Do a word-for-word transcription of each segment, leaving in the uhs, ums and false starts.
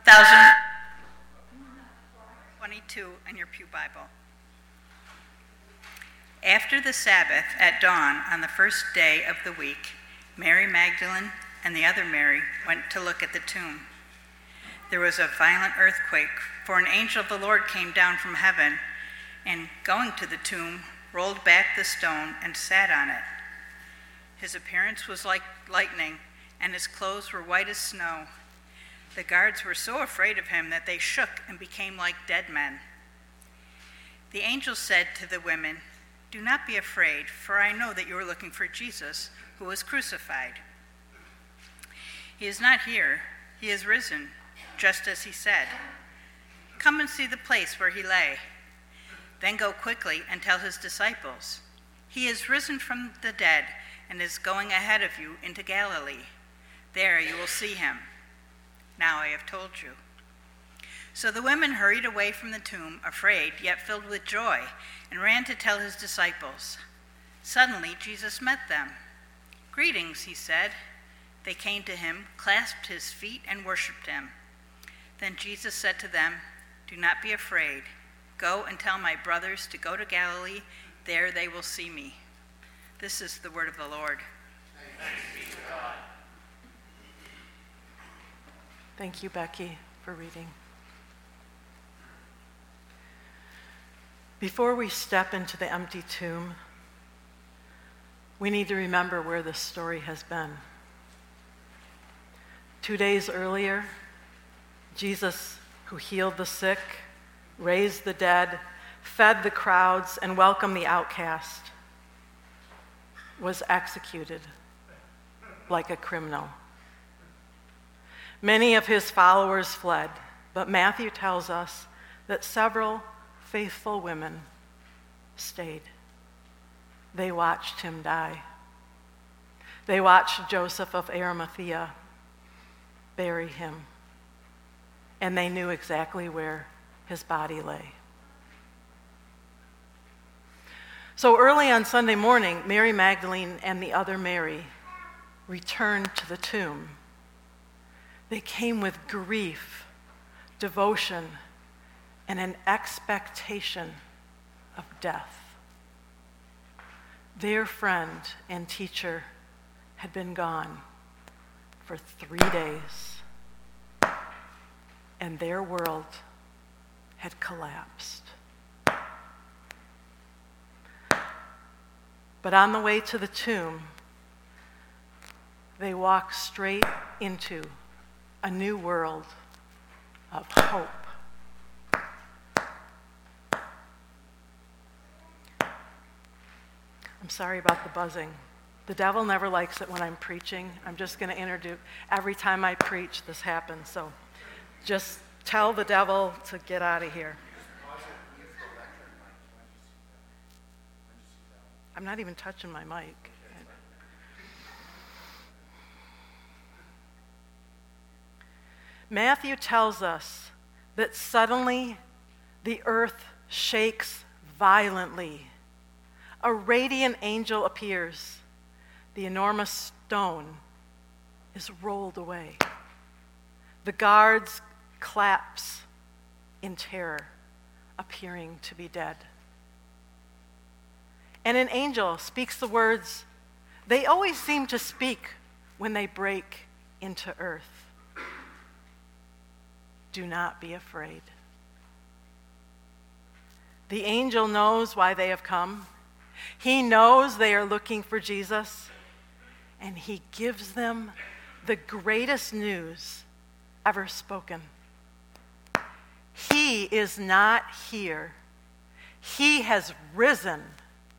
thousand twenty-two in your Pew Bible. After the Sabbath, at dawn on the first day of the week, Mary Magdalene and the other Mary went to look at the tomb. There was a violent earthquake, for an angel of the Lord came down from heaven, and going to the tomb, rolled back the stone and sat on it. His appearance was like lightning, and his clothes were white as snow. The guards were so afraid of him that they shook and became like dead men. The angel said to the women, "Do not be afraid, for I know that you are looking for Jesus, who was crucified. He is not here. He is risen, just as he said. Come and see the place where he lay. Then go quickly and tell his disciples, 'He is risen from the dead and is going ahead of you into Galilee. There you will see him. Now I have told you.' So the women hurried away from the tomb, afraid, yet filled with joy, and ran to tell his disciples. Suddenly Jesus met them. 'Greetings,' he said. They came to him, clasped his feet, and worshipped him. Then Jesus said to them, 'Do not be afraid. Go and tell my brothers to go to Galilee. There they will see me.'" This is the word of the Lord. Thanks be to God. Thank you, Becky, for reading. Before we step into the empty tomb, we need to remember where this story has been. Two days earlier, Jesus, who healed the sick, raised the dead, fed the crowds, and welcomed the outcast, was executed like a criminal. Many of his followers fled, but Matthew tells us that several faithful women stayed. They watched him die. They watched Joseph of Arimathea bury him, and they knew exactly where his body lay. So early on Sunday morning, Mary Magdalene and the other Mary returned to the tomb. They came with grief, devotion, and an expectation of death. Their friend and teacher had been gone for three days, and their world had collapsed. But on the way to the tomb, they walked straight into a new world of hope. I'm sorry about the buzzing. The devil never likes it when I'm preaching. I'm just going to introduce, every time I preach, this happens. So just tell the devil to get out of here. I'm not even touching my mic. Matthew tells us that suddenly the earth shakes violently. A radiant angel appears. The enormous stone is rolled away. The guards collapse in terror, appearing to be dead. And an angel speaks the words they always seem to speak when they break into earth. "Do not be afraid." The angel knows why they have come. He knows they are looking for Jesus, and he gives them the greatest news ever spoken. He is not here. He has risen.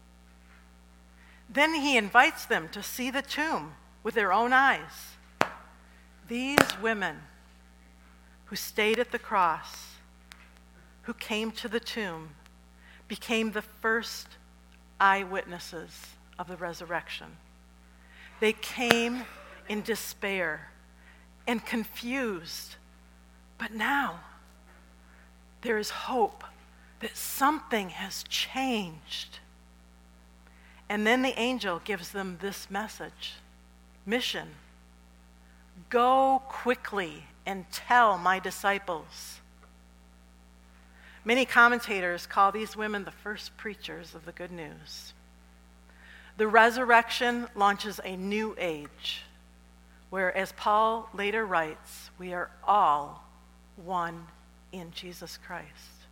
Then he invites them to see the tomb with their own eyes. These women who stayed at the cross, who came to the tomb, became the first eyewitnesses of the resurrection. They came in despair and confused, but now there is hope that something has changed. And then the angel gives them this message, mission: go quickly and tell my disciples." Many commentators call these women the first preachers of the good news. The resurrection launches a new age, where, as Paul later writes, we are all one in Jesus Christ.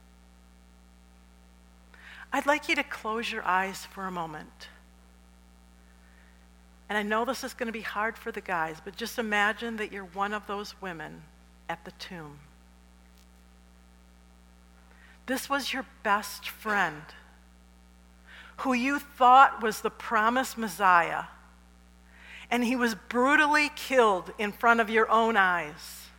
I'd like you to close your eyes for a moment. And I know this is going to be hard for the guys, but just imagine that you're one of those women at the tomb. This was your best friend, who you thought was the promised Messiah, and he was brutally killed in front of your own eyes.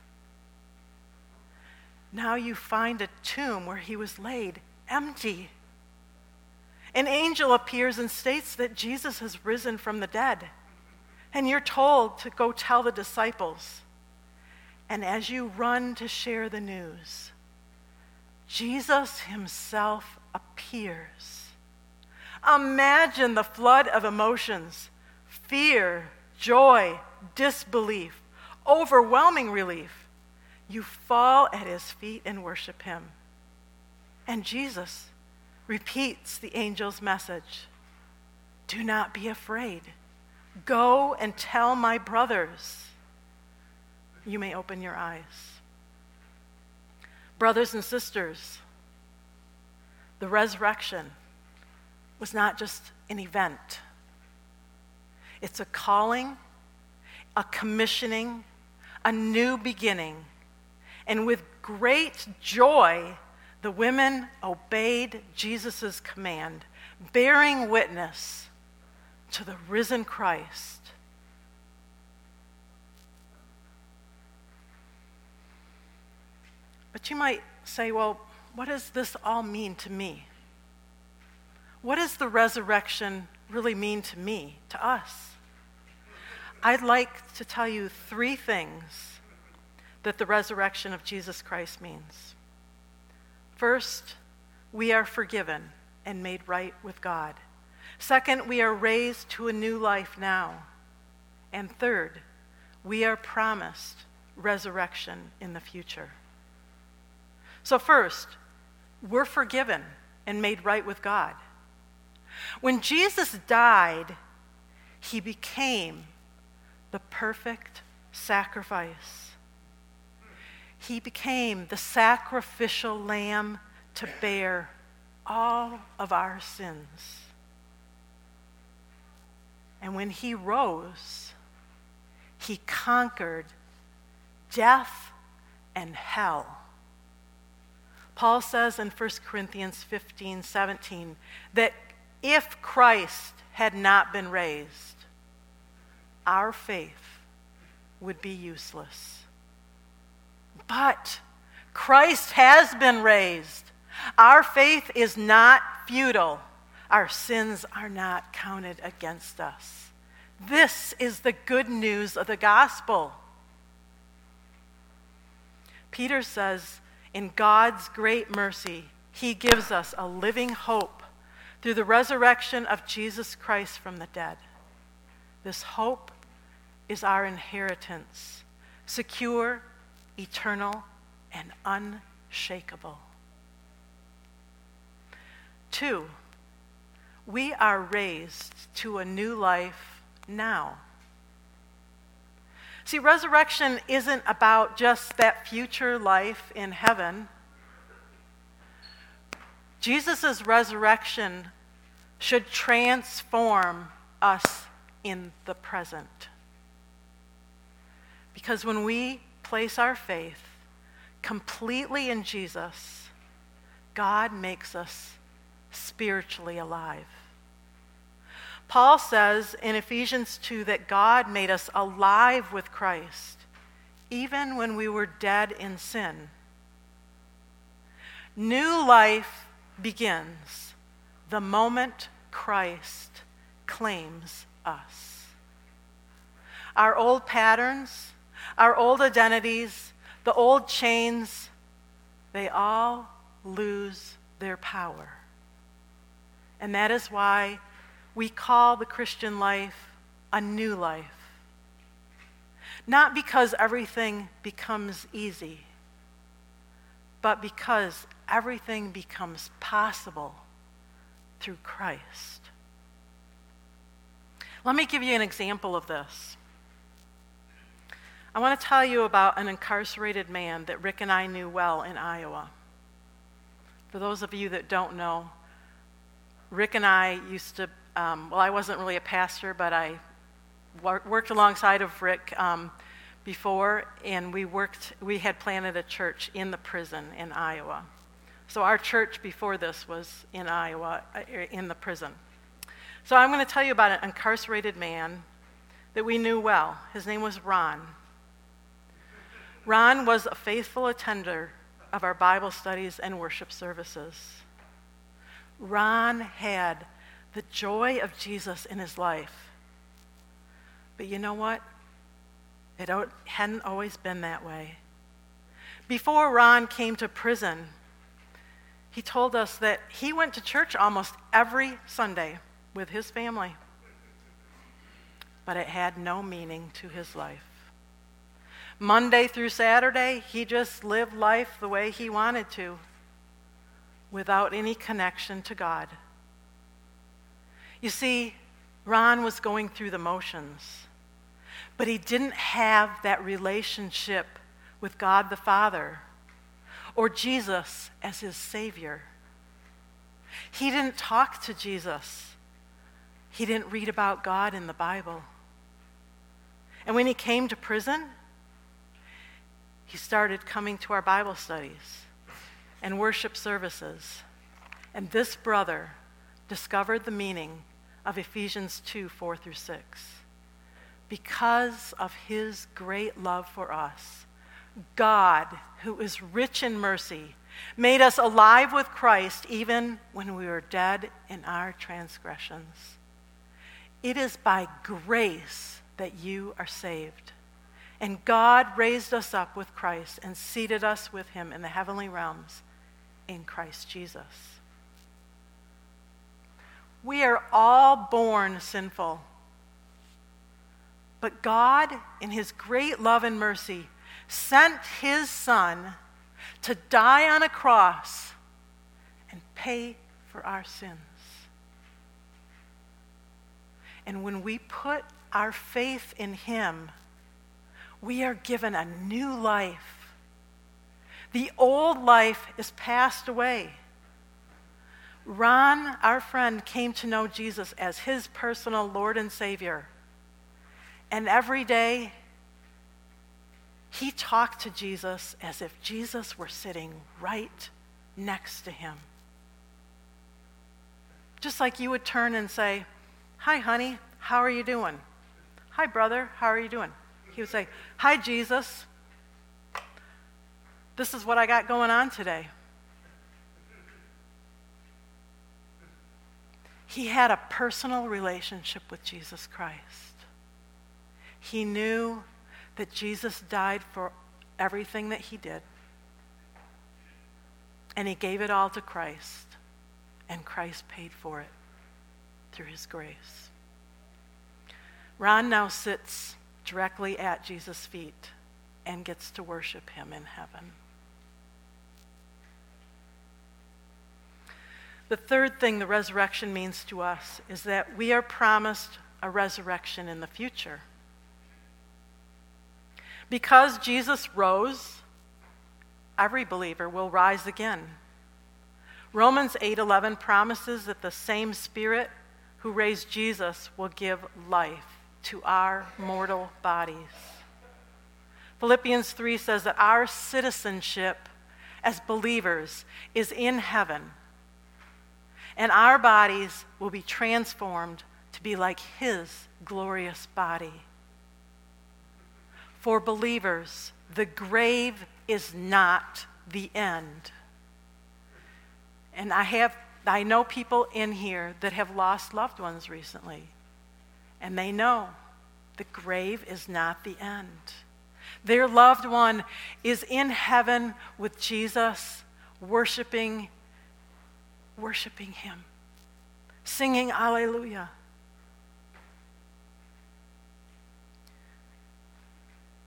Now you find a tomb where he was laid, empty. An angel appears and states that Jesus has risen from the dead. And you're told to go tell the disciples. And as you run to share the news, Jesus himself appears. Imagine the flood of emotions: fear, joy, disbelief, overwhelming relief. You fall at his feet and worship him. And Jesus repeats the angel's message: "Do not be afraid. Go and tell my brothers." You may open your eyes. Brothers and sisters, the resurrection was not just an event. It's a calling, a commissioning, a new beginning. And with great joy, the women obeyed Jesus' command, bearing witness to the risen Christ. But you might say, well, what does this all mean to me? What does the resurrection really mean to me, to us? I'd like to tell you three things that the resurrection of Jesus Christ means. First, we are forgiven and made right with God. Second, we are raised to a new life now. And third, we are promised resurrection in the future. So first, we're forgiven and made right with God. When Jesus died, he became the perfect sacrifice. He became the sacrificial lamb to bear all of our sins. And when he rose, he conquered death and hell. Paul says in First Corinthians fifteen seventeen that if Christ had not been raised, our faith would be useless. But Christ has been raised. Our faith is not futile. Our sins are not counted against us. This is the good news of the gospel. Peter says, in God's great mercy, he gives us a living hope through the resurrection of Jesus Christ from the dead. This hope is our inheritance, secure, eternal, and unshakable. Two, we are raised to a new life now. See, resurrection isn't about just that future life in heaven. Jesus' resurrection should transform us in the present. Because when we place our faith completely in Jesus, God makes us spiritually alive. Paul says in Ephesians two that God made us alive with Christ, even when we were dead in sin. New life begins the moment Christ claims us. Our old patterns, our old identities, the old chains, they all lose their power. And that is why we call the Christian life a new life. Not because everything becomes easy, but because everything becomes possible through Christ. Let me give you an example of this. I want to tell you about an incarcerated man that Rick and I knew well in Iowa. For those of you that don't know, Rick and I used to, um, well, I wasn't really a pastor, but I wor- worked alongside of Rick um, before, and we worked, we had planted a church in the prison in Iowa. So our church before this was in Iowa, uh, in the prison. So I'm going to tell you about an incarcerated man that we knew well. His name was Ron. Ron was a faithful attender of our Bible studies and worship services. Ron had the joy of Jesus in his life. But you know what? It hadn't always been that way. Before Ron came to prison, he told us that he went to church almost every Sunday with his family. But it had no meaning to his life. Monday through Saturday, he just lived life the way he wanted to, without any connection to God. You see, Ron was going through the motions, but he didn't have that relationship with God the Father or Jesus as his Savior. He didn't talk to Jesus. He didn't read about God in the Bible. And when he came to prison, he started coming to our Bible studies and worship services. And this brother discovered the meaning of Ephesians two, four through six. Because of his great love for us, God, who is rich in mercy, made us alive with Christ even when we were dead in our transgressions. It is by grace that you are saved. And God raised us up with Christ and seated us with him in the heavenly realms in Christ Jesus. We are all born sinful. But God, in his great love and mercy, sent his Son to die on a cross and pay for our sins. And when we put our faith in him, we are given a new life. The old life is passed away. Ron, our friend, came to know Jesus as his personal Lord and Savior. And every day, he talked to Jesus as if Jesus were sitting right next to him. Just like you would turn and say, "Hi, honey, how are you doing? Hi, brother, how are you doing?" He would say, "Hi, Jesus. This is what I got going on today." He had a personal relationship with Jesus Christ. He knew that Jesus died for everything that he did. And he gave it all to Christ. And Christ paid for it through his grace. Ron now sits directly at Jesus' feet and gets to worship him in heaven. The third thing the resurrection means to us is that we are promised a resurrection in the future. Because Jesus rose, every believer will rise again. Romans eight eleven promises that the same Spirit who raised Jesus will give life to our mortal bodies. Philippians three says that our citizenship as believers is in heaven, and our bodies will be transformed to be like his glorious body. For believers, the grave is not the end. And I have I know people in here that have lost loved ones recently. And they know the grave is not the end. Their loved one is in heaven with Jesus, worshiping, worshiping him, singing Alleluia.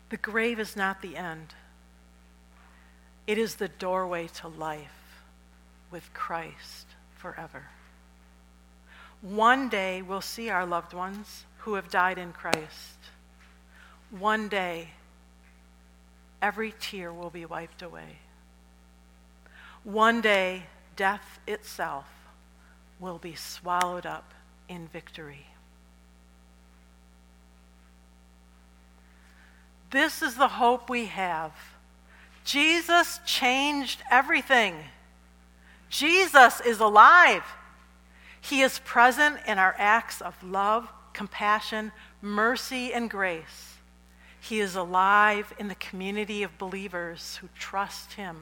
The grave is not the end. It is the doorway to life with Christ forever. One day we'll see our loved ones who have died in Christ. One day every tear will be wiped away. One day death itself will be swallowed up in victory. This is the hope we have. Jesus changed everything. Jesus is alive. He is present in our acts of love, compassion, mercy, and grace. He is alive in the community of believers who trust him.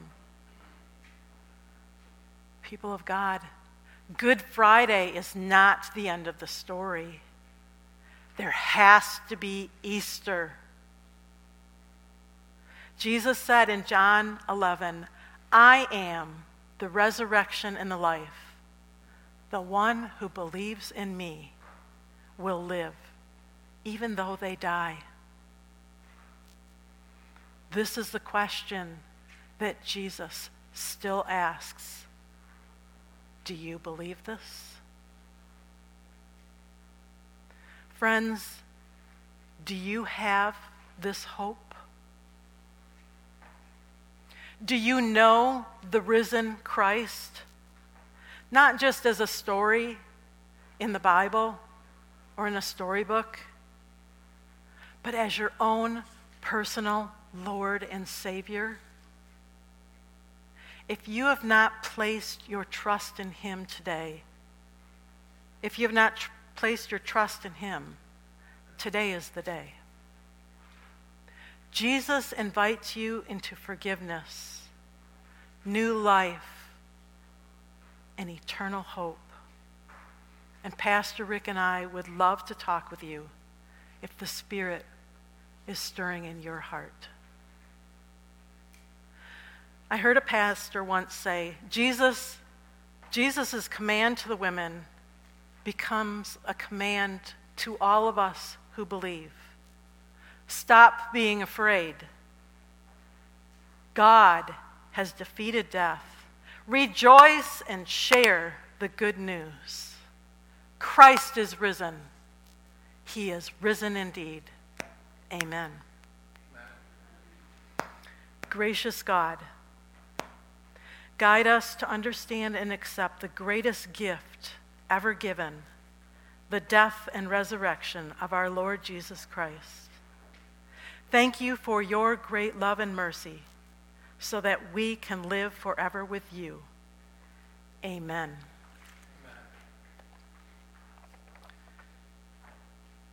People of God, Good Friday is not the end of the story. There has to be Easter. Jesus said in John eleven, I am the resurrection and the life. The one who believes in me will live, even though they die. This is the question that Jesus still asks. Do you believe this? Friends, do you have this hope? Do you know the risen Christ? Not just as a story in the Bible or in a storybook, but as your own personal Lord and Savior. If you have not placed your trust in him today, if you have not tr- placed your trust in him, today is the day. Jesus invites you into forgiveness, new life, and eternal hope. And Pastor Rick and I would love to talk with you if the Spirit is stirring in your heart. I heard a pastor once say, Jesus, Jesus' command to the women becomes a command to all of us who believe. Stop being afraid. God has defeated death. Rejoice and share the good news. Christ is risen. He is risen indeed. Amen. Amen. Gracious God, guide us to understand and accept the greatest gift ever given, the death and resurrection of our Lord Jesus Christ. Thank you for your great love and mercy, so that we can live forever with you. Amen.